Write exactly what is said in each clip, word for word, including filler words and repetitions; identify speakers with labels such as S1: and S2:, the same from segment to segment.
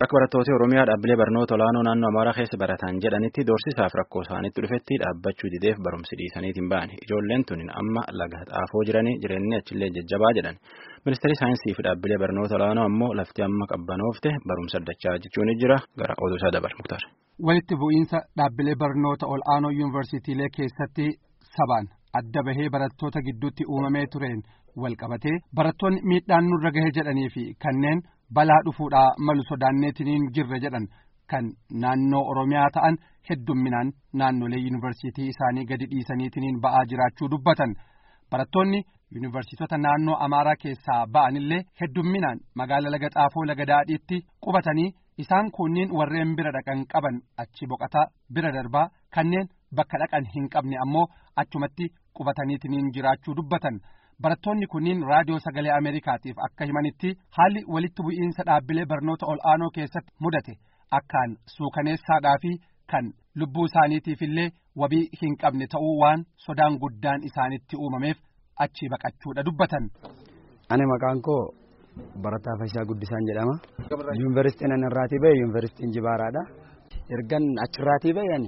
S1: Akka barattoota Oromiyaa dhaabbilee barnoota olaanoo naannoo Amaaraa keessa baratan jedhanitti doorsisaaf rakkoo isaaniitti dhufetti dhaabbachuu dideef barumsi dhiisaniitiin ba'ani. Ijoolleen tun amma laga xaafoo jiranii jireenyi achillee jajjabaa jedhan. Ministeerri saayinsii fi dhaabbilee barnoota olaanoo ammoo lafti amma qabbanoofte barumsa addachaa jechuun jira gara oduu isaa dabar muktaar.
S2: Walitti bu'iinsa dhaabbilee barnoota olaanoo yuunivarsiitiilee keessatti sabaan adda bahee barattoota gidduutti uumamee tureen wal qabatee barattoonni miidhaan nurra gahee jedhanii fi kanneen balaa dhufuudhaa malu sodaanneetiniin jirre jedhan kan naannoo Oromiyaa ta'an heddumminaan naannolee yuunivarsiitii isaanii gadi dhiisaniitiniin ba'aa jiraachuu dubbatan. Barattoonni yuunivarsiitota naannoo Amaaraa keessaa ba'anillee heddumminaan magaala laga xaafoo laga daadhiitti qubatanii isaan kunniin warreen bira dhaqan qaban achi boqataa bira darbaa kanneen bakka dhaqan hin qabne ammoo achumatti qubataniitiniin jiraachuu dubbatan. Barattoonni kunniin raadiyoo sagalee Ameerikaatiif akka himanitti haalli walitti bu'iinsa dhaabbilee barnoota ol'aanoo keessatti mudate akkaan suukaneessaadhaa fi kan lubbuu isaaniitiif illee wabii hin qabne ta'uu waan sodaan guddaan isaanitti uumameef achi baqachuudha dubbatan.
S3: Ani maqaan koo Barataa Fashaa Guddisaan jedhama. Yuunivarsiitiin ani irraatii bahe yuunivarsiitiin Jibaaraadha. Ergan achirraatii bahani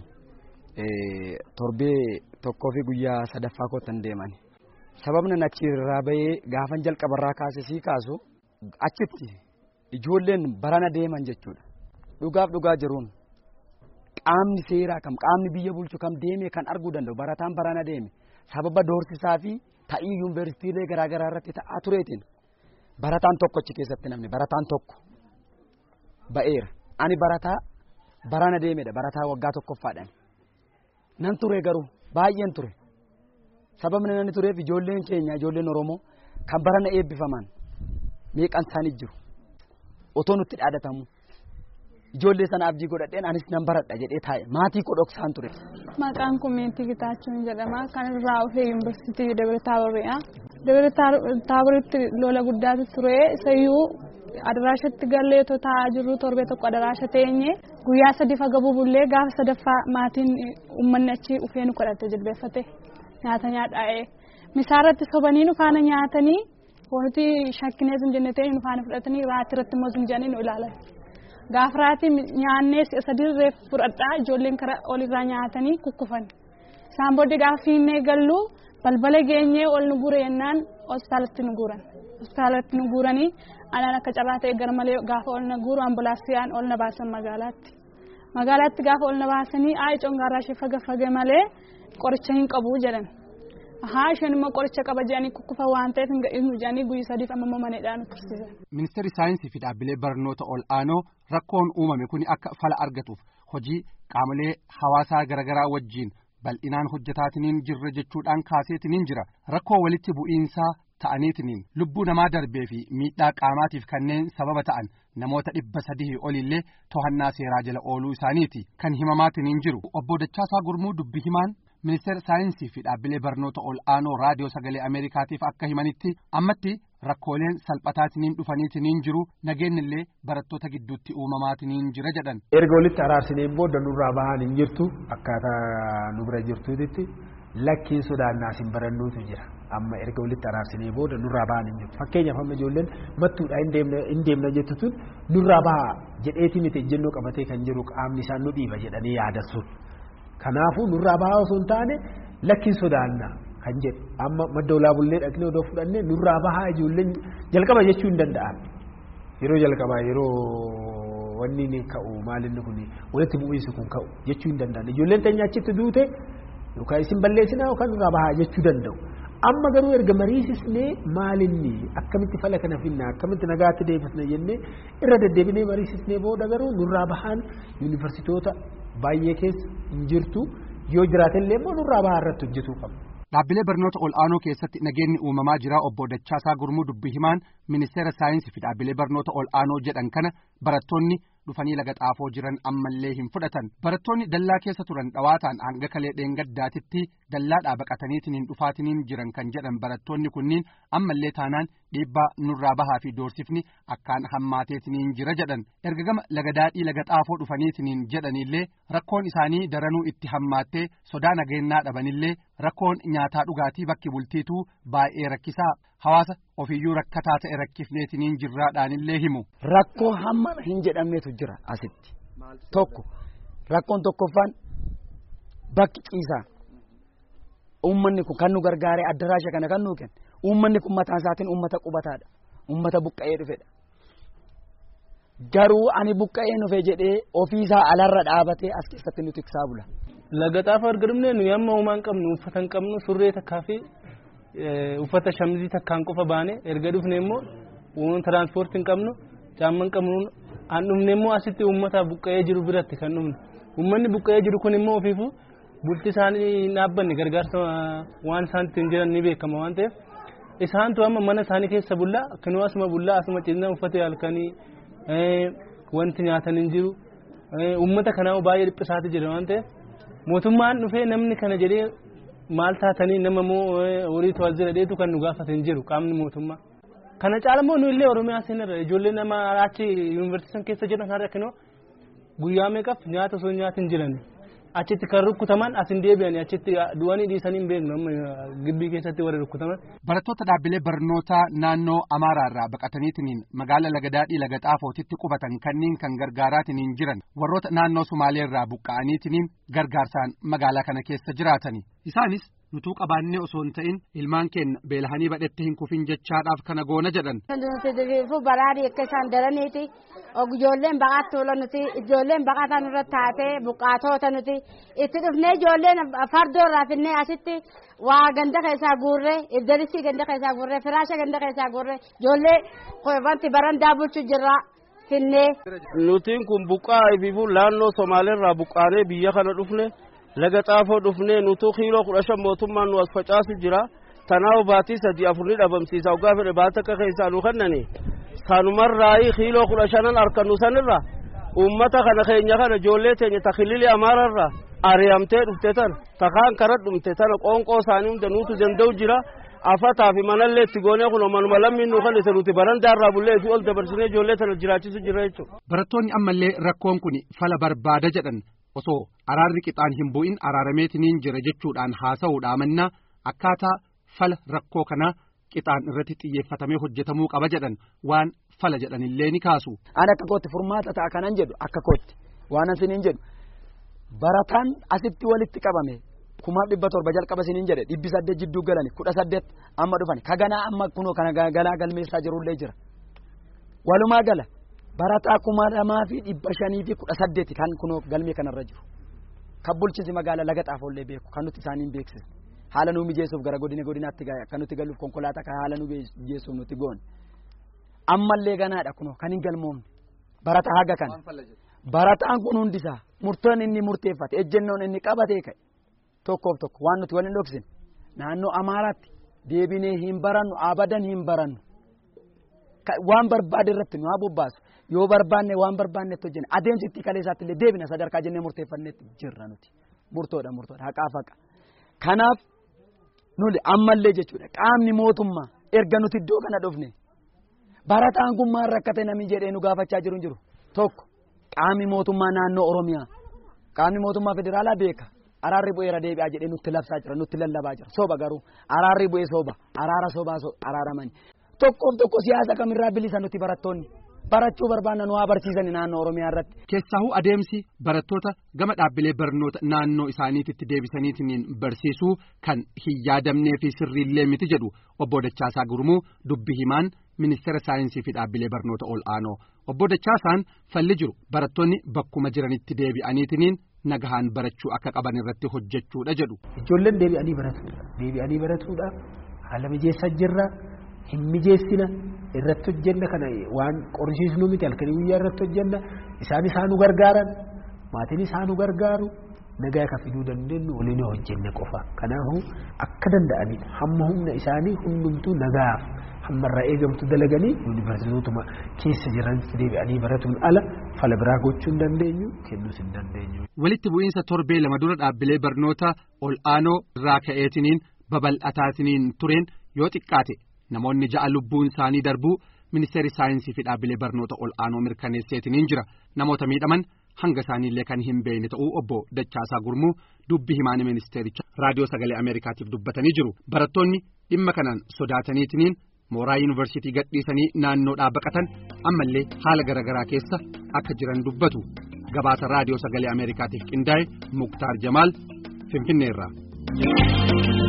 S3: torbee tokkoo fi guyyaa sadaffaa kootan deemani. Sababni achirraa bahee gaafan jalqabarraa kaasee kaasu achitti ijoolleen barana deeman jechuudha. Dhugaaf dhugaa jiruun qaamni seeraa kam qaamni biyya bulchu kam deemee kan arguu danda'u barataan barana deeme sababa doorsisaa fi ta'ii yuunivarsiitiilee garaa garaa irratti ta'aa tureetiin barataan tokko achi keessatti namni barataan tokko ba'eera. Ani barataa barana deemedha barataa waggaa tokkoffaadhaan nan ture garuu baay'een ture. Sababni inni tureef ijoolleen keenya ijoolleen Oromoo kan barana eebbifaman meeqan isaanii jiru otoo nutti dhaadatamu ijoollee sana abdii godhadheen anis nan baradha jedhee taa'e maatii kodhoksaan ture.
S4: Maqaan koo Meetii Gitaachuun jedhama kan irraa dhufee yuunivarsiitii Dabra Taaboriidha. Dabra Taaboritti lola guddaatu ture isayyuu adaraashatti gallee taa'aa jirru torbee tokko adaraasha teenye guyyaa sadii fagabuu bullee gaafa sadaffaa maatiin uummanni achi dhufee nu kadhate jilbeeffate. Nyaata nyaadhaa'ee misaarratti sobanii nu faana nyaatanii wanti shakkinees hin jenne ta'e nu faana fudhatanii raatii irratti immoo zinjanii nu ilaalan. Gaafa raatii nyaannee sadii reef fudhadhaa ijoolleen karaa olirraa nyaatanii kukkufan. Isaan booddee gaafa fiinnee gallu balbala geenyee ol nu guure yennaan hospitaalatti nu guuran. Hospitaalatti nu guuranii anaan akka carraa ta'e gara malee gaafa ol na guuru ambulaansiyaan ol na baasan magaalaatti. Magaalaatti gaafa ol na baasanii aayi congaarraa ishee faga fage malee. Qoricha hin qabu jedhan. Haa isheen immoo qoricha qaba jedhanii kukkufa waan ta'eef hin gadhiisnu jedhanii guyyaa sadiif amma maneedhaan tursiisan.
S2: Ministeerri saayinsii fi dhaabbilee barnoota ol'aanoo rakkoon uumame kuni akka fala argatuuf hojii qaamolee hawaasaa garaagaraa wajjiin bal'inaan hojjetaatiniin jirra jechuudhaan kaaseetiniin jira. Rakkoo walitti bu'iinsaa ta'aniitiniin lubbuu namaa darbee fi miidhaa qaamaatiif kanneen sababa ta'an namoota dhibba sadii olillee to'annaa seeraa jala ooluu isaaniiti kan himamaatiniin jiru. Obbo Dachaasaa Gurmuu dubbi himaan Ministeera saayinsii fi dhaabbilee barnoota ol'aanoo raadiyoo sagalee Ameerikaatiif akka himanitti ammatti rakkooleen salphataatiniin dhufaniitiniin jiru nageenyillee barattoota gidduutti uumamaatiniin jira jedhan.
S5: Erga walitti araarsinee booda nurraa bahan hin jirtu akkaataa nu bira jirtuutti lakkiin sodaannaas hin barannuutu jira. Amma erga walitti araarsinee booda nurraa bahan hin jirtu. Fakkeenyaaf amma ijoolleen mattuudhaa hin deemna jettu tun nurraa baha jedheeti miti ejjennoo qabatee kan jiru qaamni isaan nu dhiiba jedhanii yaadatu. Kanaafuu nurraa bahaa osoo hin taane lakkiin sodaannaa kan jedhu amma madda olaa bullee dhaqnee odoo fudhannee nurraa bahaa ijoolleen jalqaba jechuu hin danda'an. Yeroo jalqabaa yeroo wanni ni ka'u maalinni kun walitti bu'iinsi kun ka'u jechuu hin danda'an. Ijoolleen teenya achitti duute yookaan isin balleessinaa yookaan nurraa bahaa jechuu danda'u. Amma garuu erga mariisisnee maalinni akkamitti fala kana finnaa akkamitti nagaatti deebisna jennee irra deddeebinee mariisisnee booda garuu nurraa bahaan yuunivarsiitoota baay'ee keessa hin jirtu yoo jiraatellee immoo nurraa bahaa irratti hojjetuu qabna.
S2: Dhaabbilee barnoota ol'aanoo keessatti nageenyi uumamaa jira. Obbo Dachaasaa Gurmuu dubbi himaan ministeera saayinsii fi dhaabbilee barnoota ol'aanoo jedhan kana barattoonni dhufanii laga xaafoo jiran ammallee hin fudhatan. Barattoonni dallaa keessa turan dhawaataan hanga kalee dheengaddaatitti dallaadhaa baqataniitiin hin dhufaatiniin jiran kan jedhan barattoonni kunniin ammallee taanaan dhiibbaa nurraa bahaa fi doorsifni akkaan hammaateetiniin jira jedhan. Erga gama laga daadhii laga xaafoo dhufaniitiin jedhanillee rakkoon isaanii daranuu itti hammaattee sodaa nageenyaa dhabanillee rakkoon nyaataa dhugaatii bakki bultiituu baay'ee rakkisaa hawaasa ofiyyuu rakkataa ta'e rakkifneetiniin jirraadhaanillee himu.
S3: Rakkoo hamma hin jedhamnetu jira asitti. Tokko rakkoon tokkoffaan bakki ciisaa. Uummanni kun kan nu gargaaree addaraasha kana kan nuu kenna. Uummanni kun mataa isaatiin uummata qubataadha. Uummata buqqa'ee dhufedha. Garuu ani buqqa'ee dhufe jedhee ofiisaa alarra dhaabatee as keessatti nu tiksaa bula.
S6: Laga Xaafoo argamne nuyi amma uumaan qabnu uffata hin qabnu surree takkaa fi uffata shamizii takkaan qofa baane erga dhufne immoo waan tiranspoortii hin qabnu caamma hin qabnu an dhufne immoo asitti uummata buqqa'ee jiru biratti kan dhufne. Uummanni buqqa'ee jiru kun immoo ofiifu bulti isaanii hin dhaabbanne gargaarsa waan isaan ittiin jiran ni beekama waan ta'eef isaantu amma mana isaanii keessa bullaa kanuu asuma bullaa asuma ciisna uffata halkanii wanti nyaatan hin jiru uummata kanaa baay'ee dhiphisaati jira waan ta'eef mootummaan dhufee namni kana jedhee maal taatanii nama moo horii to'al jira dheetu kan nu gaafate hin jiru qaamni mootummaa. Kana caala immoo nu illee Oromiyaa seenarra ijoollee nama achi yuunivarsiitii keessa jiran kan rakkinoo guyyaa meeqaaf nyaata osoo nyaatin jiran achitti kan rukkutaman asin deebi'anii achitti du'anii dhiisanii hin beeknu amma gibbii keessatti warri rukkutaman.
S2: Barattoota dhaabbilee barnootaa naannoo Amaaraarraa baqataniitiin magaala Lagadaadhii Laga Xaafootitti qubatan kanneen kan gargaaraatiniin jiran warroota naannoo Sumaaleerraa buqqa'aniitiin gargaarsaan magaalaa kana keessa jiraatani. Isaanis nutuu qabaannee osoo hin ta'in ilmaan keenya beelahanii badhetti hin kufin jechaadhaaf kana goona jedhan.
S7: Baraadii akka isaan daraniiti ijoolleen baqaatti oolan nuti ijoolleen baqataa nurra taatee buqqaatoota nuti itti dhufnee ijoolleen fardoo irraa finnee asitti waa ganda keessaa guurree ibdalisii ganda keessaa guurree firaasha ganda keessaa guurree ijoollee wanti barandaa bulchu jirra finnee.
S8: Nutiin kun buqqaa ibiifuu naannoo Somaaleerraa buqqaanee biyya kana dhufne. Laga Xaafoo dhufnee nutuu kiiloo kudha shan mootummaan nu as facaasi jira. Tanaaf baatii sadii afurni dhabamsiisa ogaa fedhe baata akka keessaa nu kennani. Sanumarraayi kiiloo kudha shanan harkannu sanirra uummata kana keenya kana ijoollee teenya takilili Amaararra ari'amtee dhufte tana takaan kara dhumte tana qoonqoo isaanii hunda nuutu danda'u jira. Afataa fi manallee itti goonee kun manuma lammiin nu kan isa nuti barandaarraa bullee fi ol dabarsinee ijoollee tana jiraachisu jira jechuudha.
S2: Barattoonni ammallee rakkoon kun fala barbaada jedhan. Osoo araarri qixaan hin bu'in araarameetiniin jira jechuudhaan haasa'uudhaa manna akkaataa fala rakkoo kanaa qixaan irratti xiyyeeffatamee hojjetamuu qaba jedhan waan fala jedhanillee ni kaasu.
S3: Ani akka kootti furmaata ta'a kanan jedhu akka kootti waan asiniin jedhu barataan asitti walitti qabame kumaaf dhibba torba jalqaba isiniin jedhe dhibbi saddeet jidduu galani kudha saddeet amma dhufani kaganaa amma kunoo kana galaa galmeessaa jirullee jira walumaa gala. Barataa kuma lamaa fi dhibba shanii fi kudha saddeeti kan kunoo galmee kanarra jiru. Kan bulchiinsi magaalaa Laga Xaafoollee beeku kan nuti isaaniin beeksisne. Haala nuu mijeessuuf gara godina godinaatti kan nuti galuuf konkolaataa kan haala nuu mijeessuuf nuti goone. Ammallee ganaadha kunoo kan hin galmoomne. Barataa haga kana. Barataan kun hundisaa murtoon inni murteeffate ejjennoon inni qabatee ka'e tokkoof tokko waan nuti waliin dhoksine naannoo Amaaraatti deebinee hin barannu abadan hin barannu. Waan barbaade irratti nu haa bobbaasu. Yoo barbaanne waan barbaannetti hojjenne adeemsi itti kalee isaatti illee deebina sadarkaa jennee murteeffannetti jirra nuti murtoodha murtoodha haqaa faqa kanaaf nuli ammallee jechuudha qaamni mootummaa erga nuti iddoo kana dhufne barataan kun maal rakkate namni jedhee nu gaafachaa jiru hin jiru tokko qaamni mootummaa naannoo Oromiyaa qaamni mootummaa federaalaa beeka araarri bu'eera deebi'aa jedhee nutti labsaa jira nutti lallabaa jira soba garuu araarri bu'ee soba araara sobaa araaramani tokkoof tokko siyaasa kamirraa bilisa nuti barattoonni. Barachuu barbaanna nu haa barsiisani naannoo Oromiyaa irratti.
S2: Keessahuu adeemsi barattoota gama dhaabbilee barnoota naannoo isaaniitti deebisaniitiin barsiisuu kan hin yaadamnee fi sirriillee miti jedhu obbo Dachaasaa Gurmuu dubbi himaan ministeera saayinsii fi dhaabbilee barnoota ol aanoo. Obbo Dachaasaan falli jiru barattoonni bakkuma jiranitti deebi'aniitiin nagahaan barachuu akka qaban irratti hojjechuudha jedhu.
S5: Ijoolleen deebi'anii baratuudha. Deebi'anii baratuudha. Haala mijeessaa jirra. Hin mijeessina irratti hojjenna kana waan qorrisiisnu miti halkanii guyyaa irratti hojjenna isaan isaanu gargaaran maatiin isaanu gargaaru nagaa akka fiduu dandeenyu waliin hojjenne qofa kanaafuu akka danda'anii hamma humna isaanii hundumtuu nagaaf hammarraa eegamtu dalaganii yuunivarsiitotuma keessa jiran deebi'anii baratuun ala fala biraa gochuu hin dandeenyu kennuus hin dandeenyu.
S2: Walitti bu'iinsa torbee lama dura dhaabbilee barnoota ol aanoo irraa ka'eetiniin babal'ataatiniin tureen yoo xiqqaate. Namoonni ja'a lubbuun isaanii darbuu ministeerri saayinsii fi dhaabbilee barnoota ol aanoo mirkaneesseetiniin jira namoota miidhaman hanga isaaniillee kan hin beekne ta'uu obbo Dachaasaa Gurmuu dubbii himaan ministeericha raadiyoo sagalee Ameerikaatiif dubbatanii jiru. Barattoonni dhimma kanaan sodaataniitiin mooraa yuunivarsiitii gadhiisanii naannoodhaa baqatan ammallee haala garaagaraa keessa akka jiran dubbatu. Gabaasa raadiyoo sagalee Ameerikaatiif qindaa'e Muktaar Jamaal Finfinneerraa.